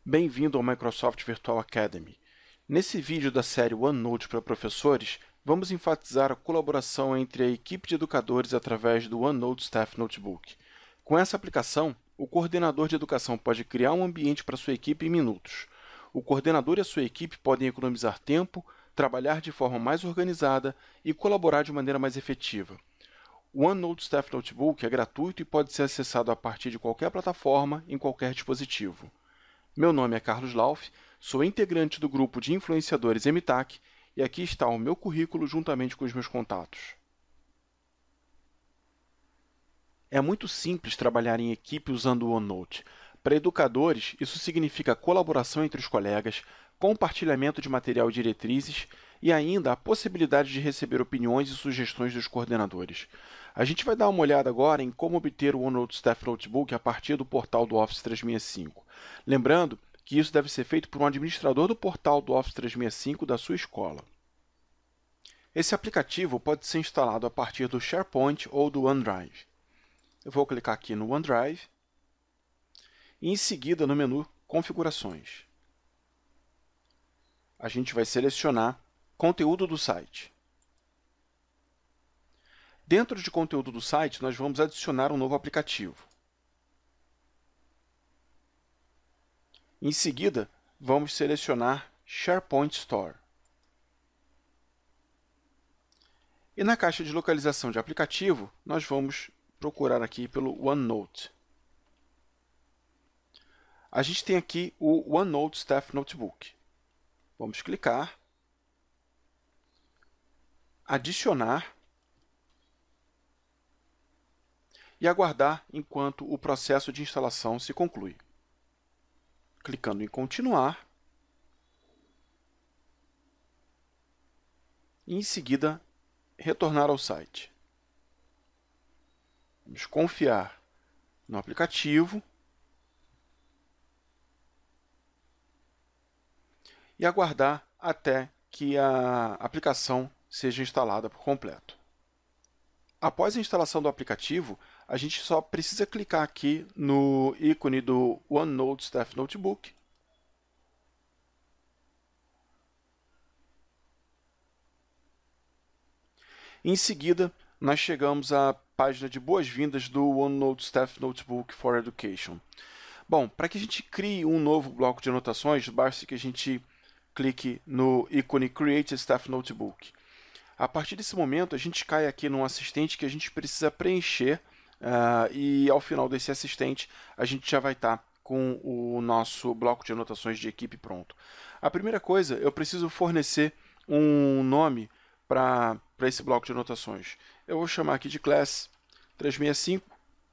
Bem-vindo ao Microsoft Virtual Academy. Nesse vídeo da série OneNote para professores, vamos enfatizar a colaboração entre a equipe de educadores através do OneNote Staff Notebook. Com essa aplicação, o coordenador de educação pode criar um ambiente para sua equipe em minutos. O coordenador e a sua equipe podem economizar tempo, trabalhar de forma mais organizada e colaborar de maneira mais efetiva. O OneNote Staff Notebook é gratuito e pode ser acessado a partir de qualquer plataforma, em qualquer dispositivo. Meu nome é Carlos Lauf, sou integrante do grupo de influenciadores MTAC e aqui está o meu currículo juntamente com os meus contatos. É muito simples trabalhar em equipe usando o OneNote. Para educadores, isso significa colaboração entre os colegas, compartilhamento de material e diretrizes e ainda a possibilidade de receber opiniões e sugestões dos coordenadores. A gente vai dar uma olhada agora em como obter o OneNote Staff Notebook a partir do portal do Office 365. Lembrando que isso deve ser feito por um administrador do portal do Office 365 da sua escola. Esse aplicativo pode ser instalado a partir do SharePoint ou do OneDrive. Eu vou clicar aqui no OneDrive e em seguida no menu Configurações. A gente vai selecionar Conteúdo do site. Dentro de conteúdo do site, nós vamos adicionar um novo aplicativo. Em seguida, vamos selecionar SharePoint Store. E na caixa de localização de aplicativo, nós vamos procurar aqui pelo OneNote. A gente tem aqui o OneNote Staff Notebook. Vamos clicar, adicionar e aguardar enquanto o processo de instalação se conclui. Clicando em continuar e em seguida retornar ao site. Vamos confiar no aplicativo e aguardar até que a aplicação seja instalada por completo. Após a instalação do aplicativo, a gente só precisa clicar aqui no ícone do OneNote Staff Notebook em seguida, nós chegamos à página de boas-vindas do OneNote Staff Notebook for Education. Bom, para que a gente crie um novo bloco de anotações, basta que a gente clique no ícone Create a Staff Notebook. A partir desse momento, a gente cai aqui num assistente que a gente precisa preencher e ao final desse assistente, a gente já vai estar com o nosso bloco de anotações de equipe pronto. A primeira coisa, eu preciso fornecer um nome para esse bloco de anotações. Eu vou chamar aqui de Class 365,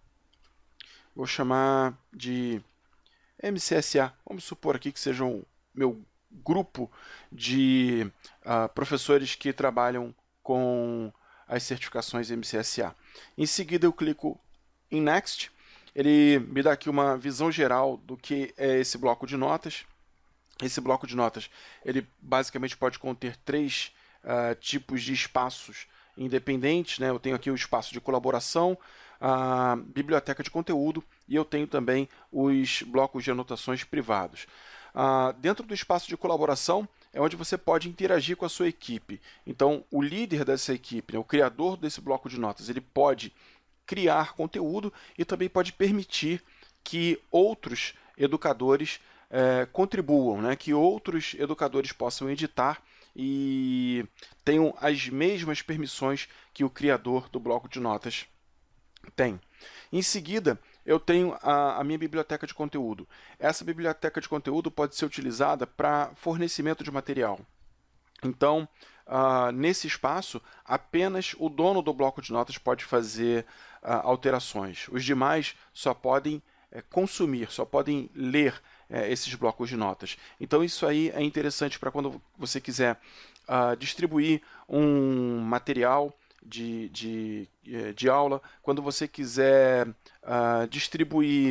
vou chamar de MCSA. Vamos supor aqui que seja o meu grupo de professores que trabalham com as certificações MCSA. Em seguida, eu clico em Next. Ele me dá aqui uma visão geral do que é esse bloco de notas. Esse bloco de notas, ele basicamente pode conter três tipos de espaços independentes, né? Eu tenho aqui o espaço de colaboração, a biblioteca de conteúdo e eu tenho também os blocos de anotações privados. Dentro do espaço de colaboração é onde você pode interagir com a sua equipe. Então, o líder dessa equipe, né, o criador desse bloco de notas, ele pode criar conteúdo e também pode permitir que outros educadores contribuam, né, que outros educadores possam editar e tenham as mesmas permissões que o criador do bloco de notas tem. Em seguida, eu tenho a minha biblioteca de conteúdo. Essa biblioteca de conteúdo pode ser utilizada para fornecimento de material. Então, nesse espaço, apenas o dono do bloco de notas pode fazer alterações. Os demais só podem consumir, só podem ler esses blocos de notas. Então, isso aí é interessante para quando você quiser distribuir um material de aula, quando você quiser distribuir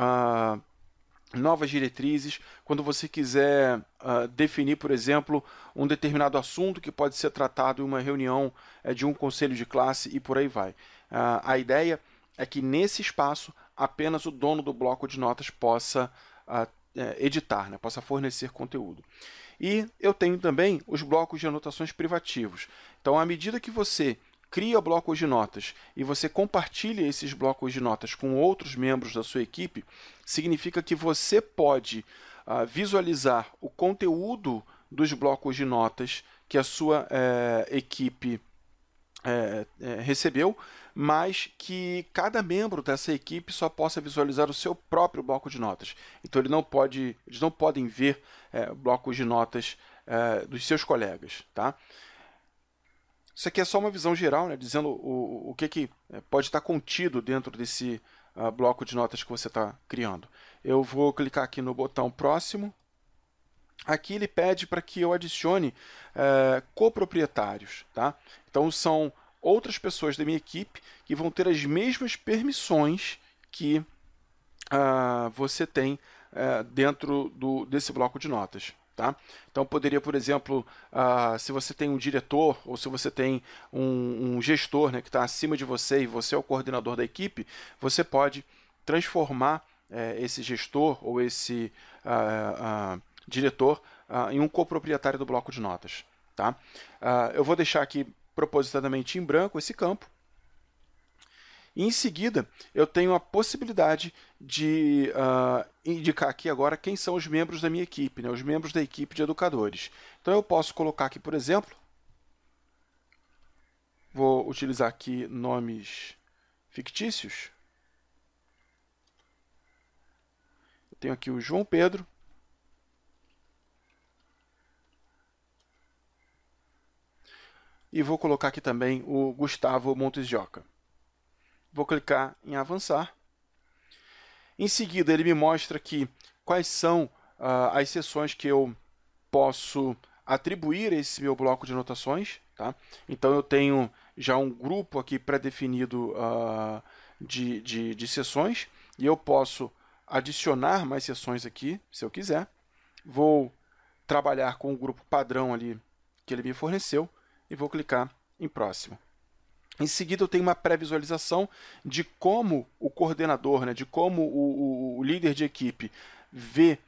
novas diretrizes, quando você quiser definir, por exemplo, um determinado assunto que pode ser tratado em uma reunião de um conselho de classe e por aí vai. A ideia é que nesse espaço apenas o dono do bloco de notas possa editar, né? Possa fornecer conteúdo. E eu tenho também os blocos de anotações privativos. Então, à medida que você cria blocos de notas e você compartilha esses blocos de notas com outros membros da sua equipe, significa que você pode visualizar o conteúdo dos blocos de notas que a sua equipe recebeu, mas que cada membro dessa equipe só possa visualizar o seu próprio bloco de notas. Então eles não podem ver blocos de notas dos seus colegas. Tá? Isso aqui é só uma visão geral, né, dizendo o que pode estar contido dentro desse bloco de notas que você está criando. Eu vou clicar aqui no botão próximo. Aqui ele pede para que eu adicione coproprietários. Tá? Então são outras pessoas da minha equipe que vão ter as mesmas permissões que você tem dentro desse bloco de notas. Tá? Então poderia, por exemplo, se você tem um diretor ou se você tem um gestor, né, que está acima de você e você é o coordenador da equipe, você pode transformar esse gestor ou esse diretor em um coproprietário do bloco de notas. Tá? Eu vou deixar aqui propositadamente em branco esse campo. E em seguida, eu tenho a possibilidade de indicar aqui agora quem são os membros da minha equipe, né? Os membros da equipe de educadores. Então eu posso colocar aqui, por exemplo, vou utilizar aqui nomes fictícios. Eu tenho aqui o João Pedro. E vou colocar aqui também o Gustavo Montes de Oca. Vou clicar em avançar. Em seguida, ele me mostra aqui quais são as seções que eu posso atribuir a esse meu bloco de anotações. Tá? Então, eu tenho já um grupo aqui pré-definido de seções e eu posso adicionar mais seções aqui, se eu quiser. Vou trabalhar com o grupo padrão ali que ele me forneceu e vou clicar em próximo. Em seguida, eu tenho uma pré-visualização de como o coordenador, né, de como o líder de equipe vê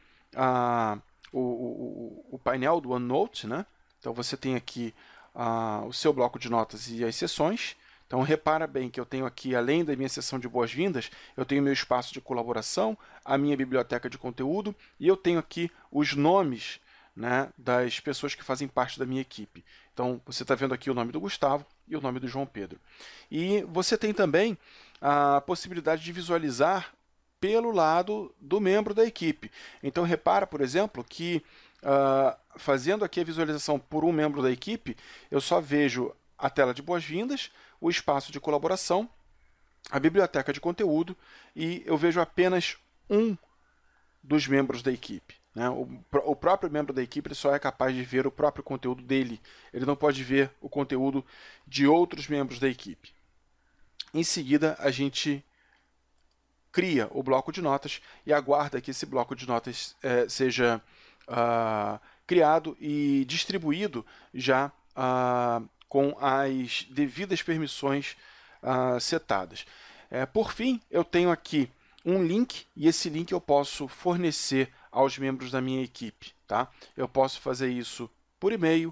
o painel do OneNote. Né? Então, você tem aqui o seu bloco de notas e as seções. Então, repara bem que eu tenho aqui, além da minha seção de boas-vindas, eu tenho meu espaço de colaboração, a minha biblioteca de conteúdo e eu tenho aqui os nomes, né, das pessoas que fazem parte da minha equipe. Então, você está vendo aqui o nome do Gustavo e o nome do João Pedro. E você tem também a possibilidade de visualizar pelo lado do membro da equipe. Então, repara, por exemplo, que fazendo aqui a visualização por um membro da equipe, eu só vejo a tela de boas-vindas, o espaço de colaboração, a biblioteca de conteúdo e eu vejo apenas um dos membros da equipe. Né? O próprio membro da equipe ele só é capaz de ver o próprio conteúdo dele. Ele não pode ver o conteúdo de outros membros da equipe. Em seguida, a gente cria o bloco de notas e aguarda que esse bloco de notas seja criado e distribuído já com as devidas permissões setadas. Por fim, eu tenho aqui um link e esse link eu posso fornecer aos membros da minha equipe. Tá? Eu posso fazer isso por e-mail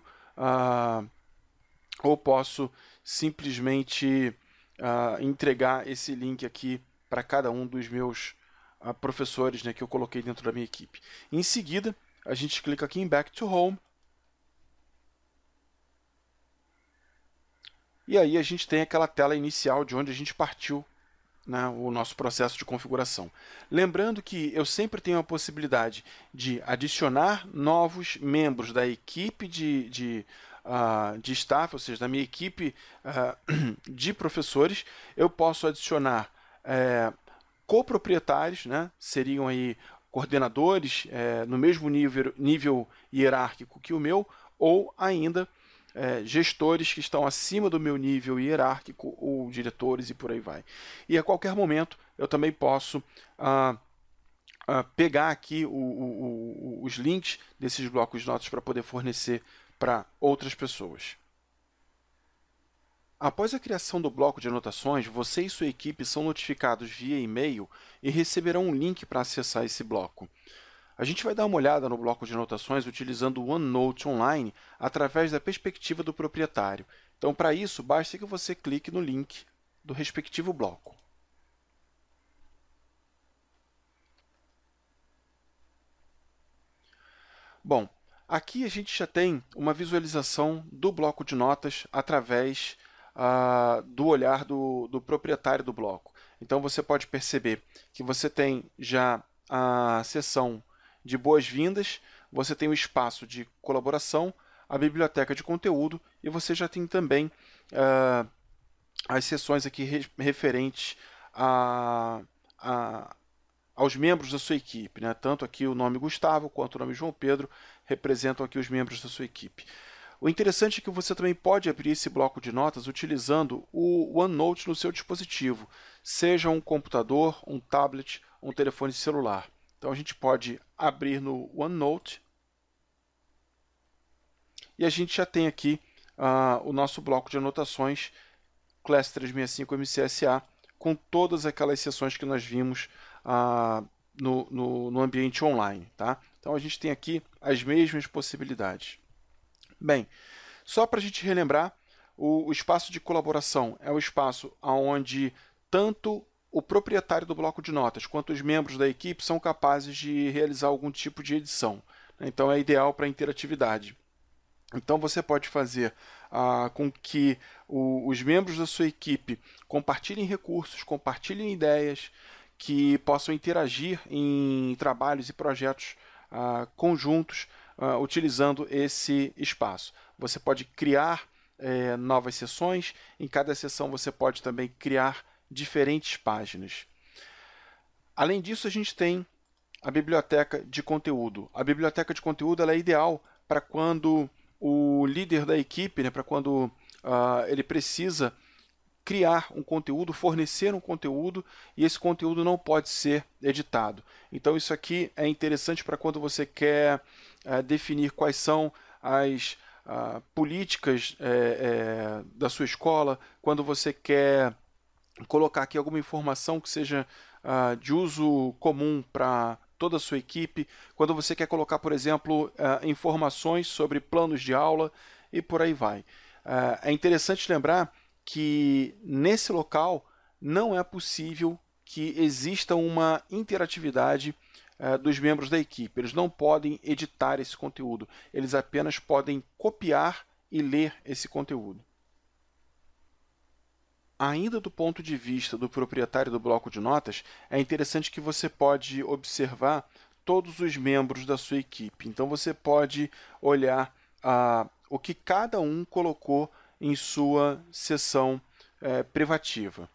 ou posso simplesmente entregar esse link aqui para cada um dos meus professores, né, que eu coloquei dentro da minha equipe. Em seguida, a gente clica aqui em Back to Home. E aí a gente tem aquela tela inicial de onde a gente partiu, né, o nosso processo de configuração. Lembrando que eu sempre tenho a possibilidade de adicionar novos membros da equipe de staff, ou seja, da minha equipe de professores. Eu posso adicionar coproprietários, né, seriam aí coordenadores no mesmo nível hierárquico que o meu, ou ainda gestores que estão acima do meu nível hierárquico, ou diretores e por aí vai. E a qualquer momento eu também posso pegar aqui os links desses blocos de notas para poder fornecer para outras pessoas. Após a criação do bloco de anotações, você e sua equipe são notificados via e-mail e receberão um link para acessar esse bloco. A gente vai dar uma olhada no bloco de anotações utilizando o OneNote Online através da perspectiva do proprietário. Então, para isso, basta que você clique no link do respectivo bloco. Bom, aqui a gente já tem uma visualização do bloco de notas através do olhar do proprietário do bloco. Então, você pode perceber que você tem já a seção de boas-vindas, você tem o espaço de colaboração, a biblioteca de conteúdo e você já tem também as seções aqui referentes aos membros da sua equipe, né? Tanto aqui o nome Gustavo quanto o nome João Pedro representam aqui os membros da sua equipe. O interessante é que você também pode abrir esse bloco de notas utilizando o OneNote no seu dispositivo, seja um computador, um tablet, um telefone celular. Então a gente pode abrir no OneNote e a gente já tem aqui o nosso bloco de anotações Class 365 MCSA com todas aquelas seções que nós vimos no ambiente online. Tá? Então a gente tem aqui as mesmas possibilidades. Bem, só para a gente relembrar, o espaço de colaboração é o espaço onde tanto o proprietário do bloco de notas quanto os membros da equipe são capazes de realizar algum tipo de edição. Então é ideal para interatividade. Então você pode fazer com que os membros da sua equipe compartilhem recursos, compartilhem ideias, que possam interagir em trabalhos e projetos conjuntos utilizando esse espaço. Você pode criar novas sessões, em cada sessão você pode também criar diferentes páginas. Além disso, a gente tem a biblioteca de conteúdo. A biblioteca de conteúdo ela é ideal para quando o líder da equipe, né, para quando ele precisa criar um conteúdo, fornecer um conteúdo, e esse conteúdo não pode ser editado. Então isso aqui é interessante para quando você quer definir quais são as políticas da sua escola, quando você quer colocar aqui alguma informação que seja de uso comum para toda a sua equipe, quando você quer colocar, por exemplo, informações sobre planos de aula e por aí vai. É interessante lembrar que nesse local não é possível que exista uma interatividade dos membros da equipe. Eles não podem editar esse conteúdo, eles apenas podem copiar e ler esse conteúdo. Ainda do ponto de vista do proprietário do bloco de notas, é interessante que você pode observar todos os membros da sua equipe. Então você pode olhar o que cada um colocou em sua seção privativa.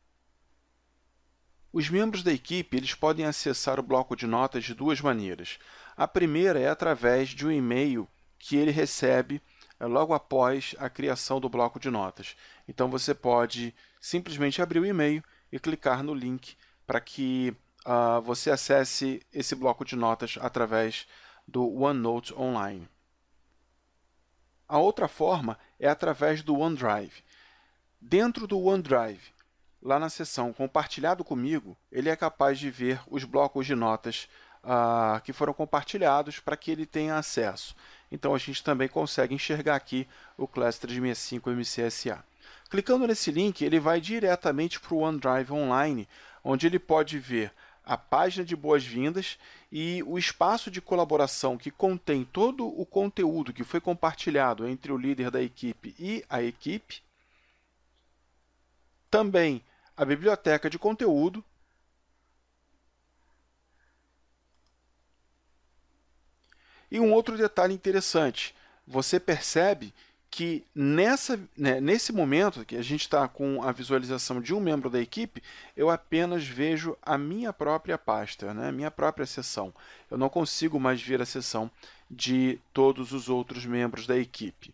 Os membros da equipe eles podem acessar o bloco de notas de duas maneiras. A primeira é através de um e-mail que ele recebe logo após a criação do bloco de notas. Então você pode simplesmente abrir o e-mail e clicar no link para que você acesse esse bloco de notas através do OneNote Online. A outra forma é através do OneDrive. Dentro do OneDrive, lá na seção Compartilhado comigo, ele é capaz de ver os blocos de notas que foram compartilhados para que ele tenha acesso. Então a gente também consegue enxergar aqui o Class 365 MCSA. Clicando nesse link, ele vai diretamente para o OneDrive Online, onde ele pode ver a página de boas-vindas e o espaço de colaboração que contém todo o conteúdo que foi compartilhado entre o líder da equipe e a equipe. Também a biblioteca de conteúdo. E um outro detalhe interessante, você percebe que nesse momento que a gente está com a visualização de um membro da equipe, eu apenas vejo a minha própria pasta, né? Minha própria seção. Eu não consigo mais ver a seção de todos os outros membros da equipe.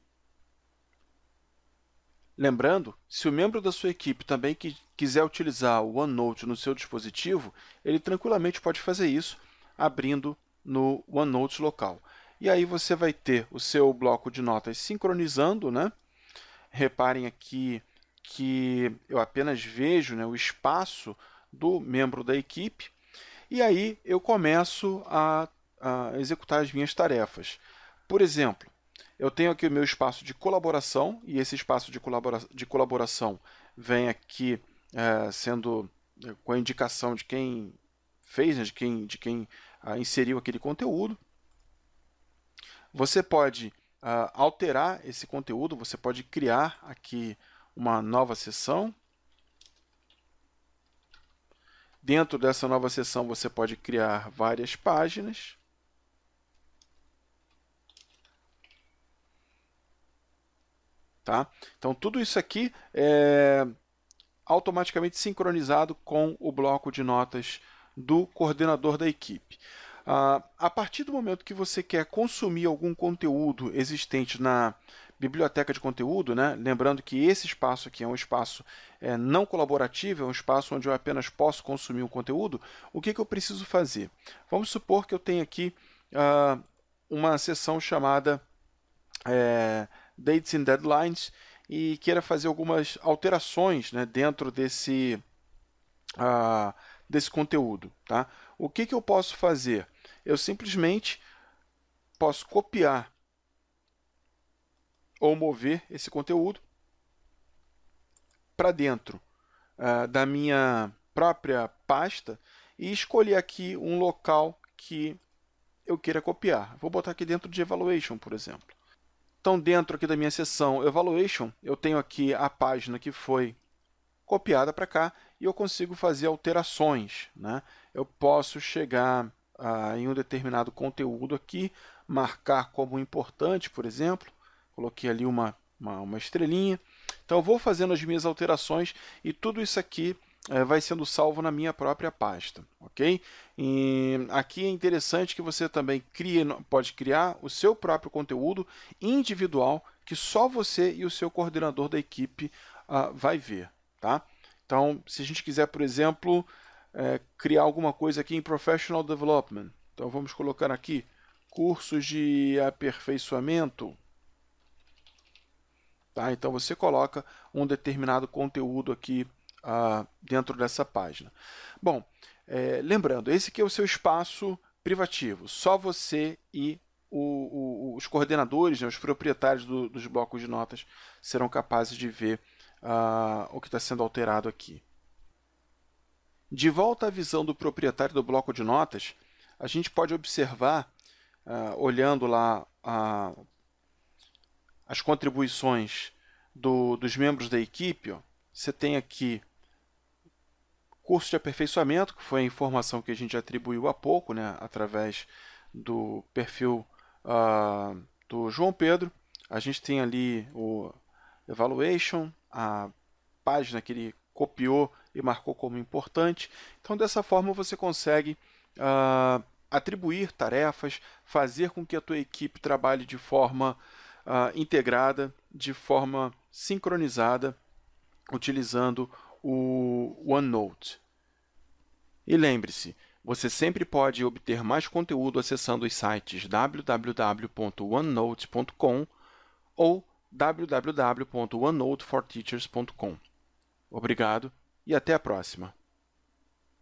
Lembrando, se o membro da sua equipe também quiser utilizar o OneNote no seu dispositivo, ele tranquilamente pode fazer isso abrindo no OneNote local. E aí você vai ter o seu bloco de notas sincronizando, né? Reparem aqui que eu apenas vejo, né, o espaço do membro da equipe. E aí eu começo a executar as minhas tarefas. Por exemplo, eu tenho aqui o meu espaço de colaboração, e esse espaço de colaboração vem aqui sendo com a indicação de quem fez, né, de quem inseriu aquele conteúdo. Você pode alterar esse conteúdo, você pode criar aqui uma nova seção. Dentro dessa nova seção, você pode criar várias páginas. Tá? Então, tudo isso aqui é automaticamente sincronizado com o bloco de notas do coordenador da equipe. A partir do momento que você quer consumir algum conteúdo existente na biblioteca de conteúdo, né? Lembrando que esse espaço aqui é um espaço não colaborativo, é um espaço onde eu apenas posso consumir o conteúdo, o que eu preciso fazer? Vamos supor que eu tenho aqui uma seção chamada Dates and Deadlines e queira fazer algumas alterações, né, dentro desse conteúdo. Tá? O que eu posso fazer? Eu simplesmente posso copiar ou mover esse conteúdo para dentro da minha própria pasta e escolher aqui um local que eu queira copiar. Vou botar aqui dentro de Evaluation, por exemplo. Então, dentro aqui da minha seção Evaluation, eu tenho aqui a página que foi copiada para cá e eu consigo fazer alterações. Né? Eu posso chegar em um determinado conteúdo aqui, marcar como importante, por exemplo. Coloquei ali uma estrelinha. Então, eu vou fazendo as minhas alterações e tudo isso aqui vai sendo salvo na minha própria pasta, ok? E aqui é interessante que você também pode criar o seu próprio conteúdo individual que só você e o seu coordenador da equipe vai ver, tá? Então, se a gente quiser, por exemplo, criar alguma coisa aqui em Professional Development, então vamos colocar aqui cursos de aperfeiçoamento. Tá? Então, você coloca um determinado conteúdo aqui dentro dessa página. Bom, lembrando, esse aqui é o seu espaço privativo. Só você e os coordenadores, né, os proprietários dos blocos de notas serão capazes de ver o que está sendo alterado aqui. De volta à visão do proprietário do bloco de notas, a gente pode observar, olhando lá as contribuições dos membros da equipe, ó, você tem aqui curso de aperfeiçoamento, que foi a informação que a gente atribuiu há pouco, né, através do perfil do João Pedro. A gente tem ali o Evaluation, a página que ele copiou e marcou como importante. Então, dessa forma, você consegue atribuir tarefas, fazer com que a tua equipe trabalhe de forma integrada, de forma sincronizada, utilizando o OneNote. E lembre-se, você sempre pode obter mais conteúdo acessando os sites www.onenote.com ou www.onenoteforteachers.com. Obrigado e até a próxima!